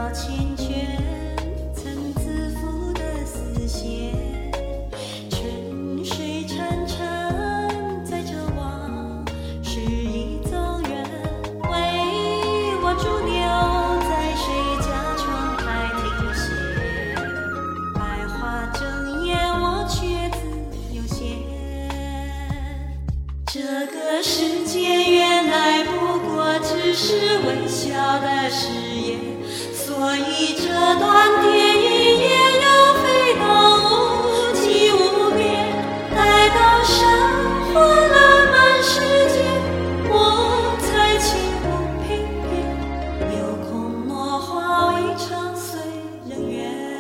了缱绻，曾自负的丝线，春水潺潺，载着往事已走远。为我驻留在谁家窗台停歇，百花争艳，我却自由闲。这个世界原来不过只是微小的誓言，所以这段电影也要飞到无际无边。待到山花烂漫世界，我才起舞翩翩，有空落花为长随人愿。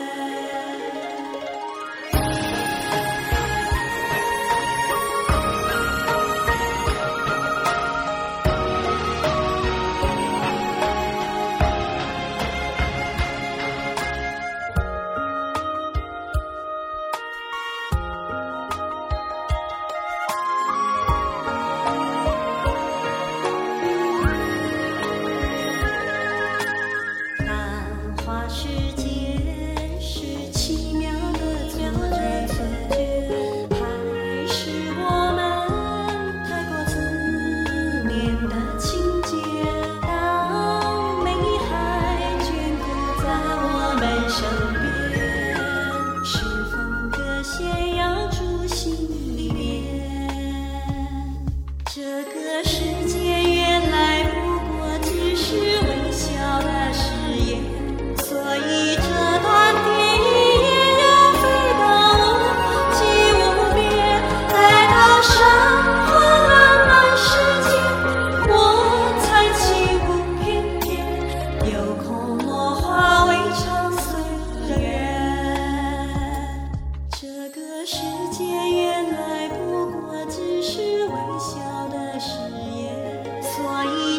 世界是奇妙的错觉，还是我们太过自恋的情节？当美丽还眷顾在我们身边，是否歌先要住心里面？这个世界原来不过只是微小的誓言，所以这段电影也要飞到无际无边。待到山花烂漫世界，我才起舞翩翩，有空落花为长随人愿。这个世界原来不过只是微小的誓言，所以